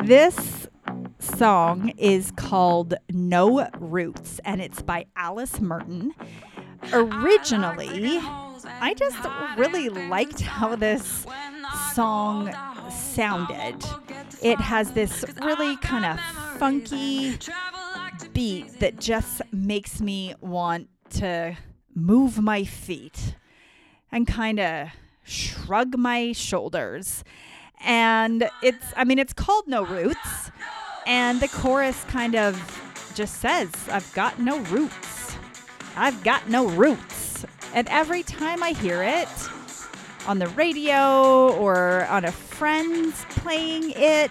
This song is called No Roots, and it's by Alice Merton. Originally, I just really liked how this song sounded. It has this really kind of funky beat that just makes me want to move my feet and kind of shrug my shoulders. And it's called No Roots. And the chorus kind of just says, I've got no roots. I've got no roots. And every time I hear it on the radio or on a friend's playing it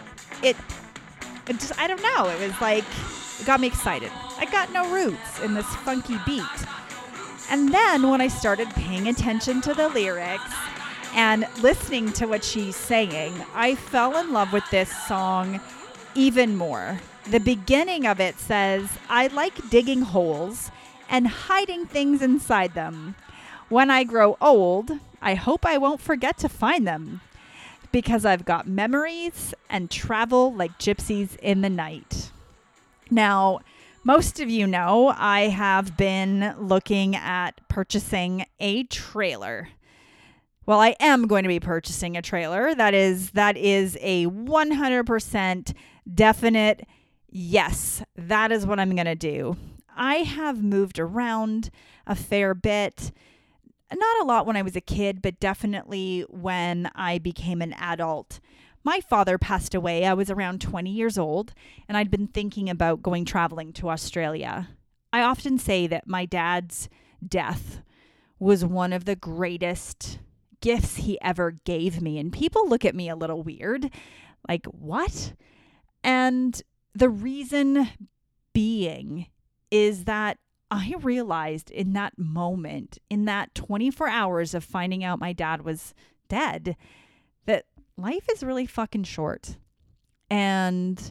just, I don't know. It was like, it got me excited. I got no roots in this funky beat. And then when I started paying attention to the lyrics and listening to what she's saying, I fell in love with this song even more. The beginning of it says, I like digging holes and hiding things inside them. When I grow old, I hope I won't forget to find them, because I've got memories and travel like gypsies in the night. Now, most of you know I have been looking at purchasing a trailer. Well, I am going to be purchasing a trailer. That is a 100% definite yes. That is what I'm going to do. I have moved around a fair bit. Not a lot when I was a kid, but definitely when I became an adult. My father passed away. I was around 20 years old, and I'd been thinking about going traveling to Australia. I often say that my dad's death was one of the greatest gifts he ever gave me. And people look at me a little weird, like, what? And the reason being is that I realized in that moment, in that 24 hours of finding out my dad was dead, that life is really fucking short. And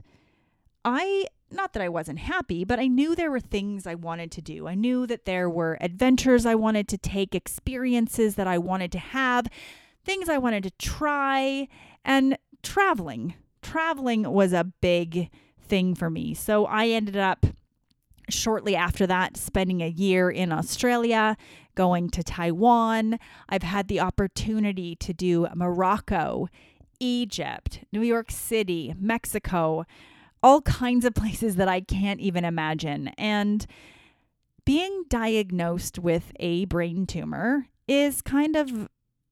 not that I wasn't happy, but I knew there were things I wanted to do. I knew that there were adventures I wanted to take, experiences that I wanted to have, things I wanted to try, and traveling. Traveling was a big thing for me. So I ended up shortly after that spending a year in Australia, going to Taiwan. I've had the opportunity to do Morocco, Egypt, New York City, Mexico, all kinds of places that I can't even imagine. And being diagnosed with a brain tumor is kind of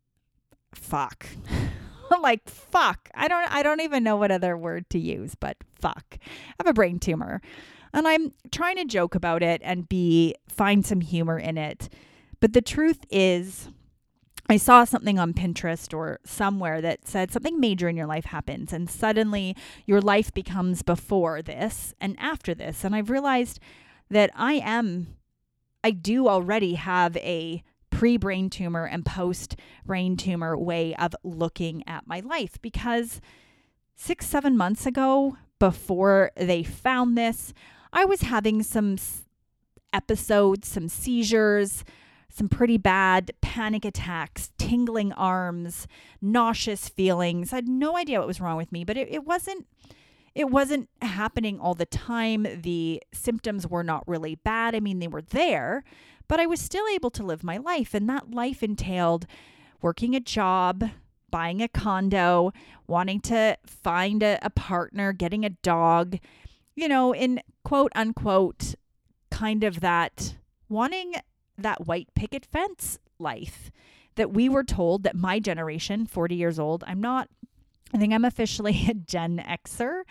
fuck. Like, fuck. I don't even know what other word to use, but fuck. I have a brain tumor. And I'm trying to joke about it and find some humor in it. But the truth is, I saw something on Pinterest or somewhere that said something major in your life happens, and suddenly your life becomes before this and after this. And I've realized that I do already have a pre-brain tumor and post-brain tumor way of looking at my life, because 6-7 months ago, before they found this, I was having some episodes, some seizures, some pretty bad panic attacks, tingling arms, nauseous feelings. I had no idea what was wrong with me, but it wasn't happening all the time. The symptoms were not really bad. I mean, they were there, but I was still able to live my life. And that life entailed working a job, buying a condo, wanting to find a partner, getting a dog, in quote unquote, kind of that wanting that white picket fence life that we were told, that my generation, 40 years old, I think I'm officially a Gen Xer.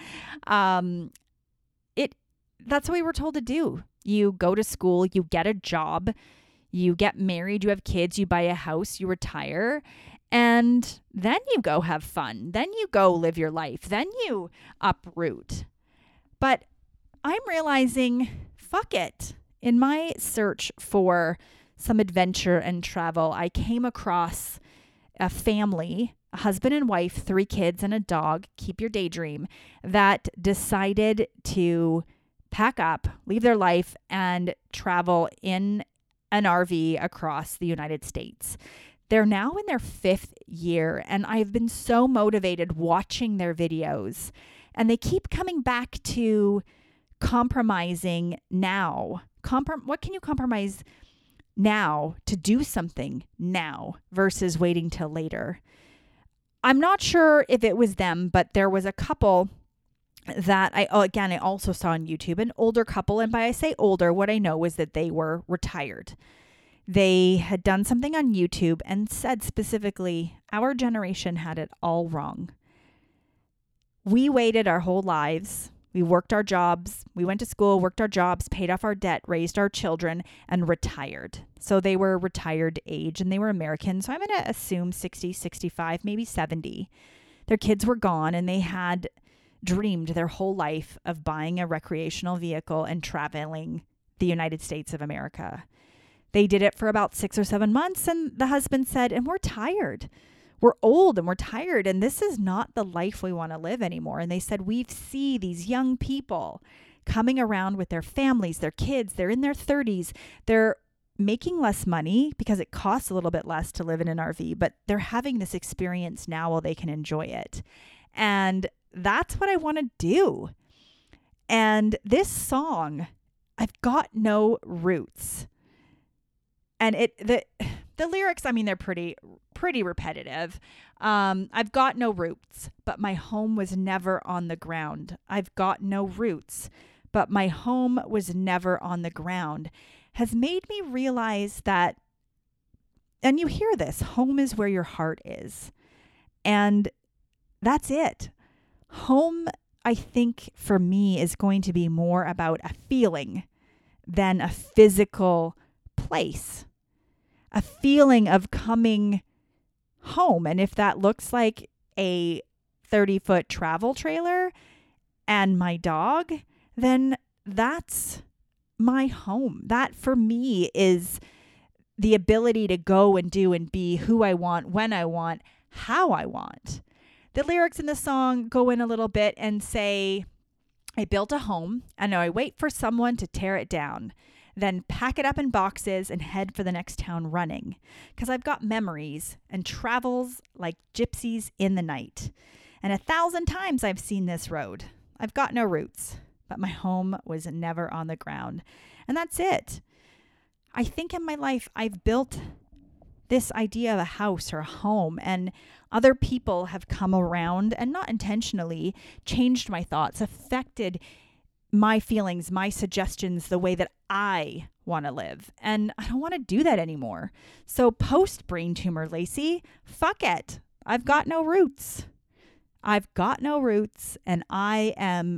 That's what we were told to do. You go to school, you get a job, you get married, you have kids, you buy a house, you retire, and then you go have fun. Then you go live your life. Then you uproot. But I'm realizing, fuck it. In my search for some adventure and travel, I came across a family, a husband and wife, 3 kids and a dog, keep your daydream, that decided to pack up, leave their life, and travel in an RV across the United States. They're now in their 5th year, and I've been so motivated watching their videos And they keep coming back to compromising now. What can you compromise now to do something now versus waiting till later? I'm not sure if it was them, but there was a couple that I also saw on YouTube, an older couple. And by I say older, what I know is that they were retired. They had done something on YouTube and said specifically, our generation had it all wrong. We waited our whole lives. We worked our jobs. We went to school, worked our jobs, paid off our debt, raised our children, and retired. So they were retired age and they were American. So I'm going to assume 60, 65, maybe 70. Their kids were gone and they had dreamed their whole life of buying a recreational vehicle and traveling the United States of America. They did it for about 6 or 7 months, and the husband said, and we're tired. We're old and we're tired, and this is not the life we want to live anymore. And they said, we see these young people coming around with their families, their kids, they're in their 30s. They're making less money because it costs a little bit less to live in an RV, but they're having this experience now while they can enjoy it. And that's what I want to do. And this song, I've got no roots. And the lyrics, I mean, they're pretty repetitive. I've got no roots, but my home was never on the ground. I've got no roots, but my home was never on the ground, has made me realize that, and you hear this, home is where your heart is. And that's it. Home, I think, for me, is going to be more about a feeling than a physical place. A feeling of coming home. And if that looks like a 30-foot travel trailer and my dog, then that's my home. That for me is the ability to go and do and be who I want, when I want, how I want. The lyrics in the song go in a little bit and say, I built a home and now I wait for someone to tear it down. Then pack it up in boxes and head for the next town running. Because I've got memories and travels like gypsies in the night. And 1,000 times I've seen this road. I've got no roots, but my home was never on the ground. And that's it. I think in my life I've built this idea of a house or a home, and other people have come around and not intentionally changed my thoughts, affected my feelings, my suggestions, the way that I want to live. And I don't want to do that anymore. So post brain tumor, Lacey, fuck it. I've got no roots. I've got no roots, and I'm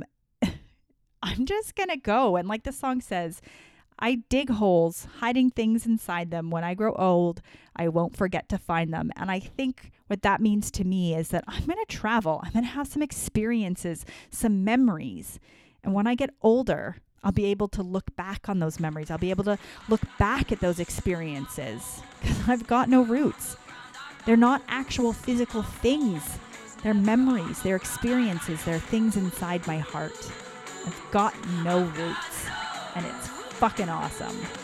just going to go. And like the song says, I dig holes, hiding things inside them. When I grow old, I won't forget to find them. And I think what that means to me is that I'm going to travel. I'm going to have some experiences, some memories. And when I get older, I'll be able to look back on those memories. I'll be able to look back at those experiences because I've got no roots. They're not actual physical things. They're memories, they're experiences, they're things inside my heart. I've got no roots, and it's fucking awesome.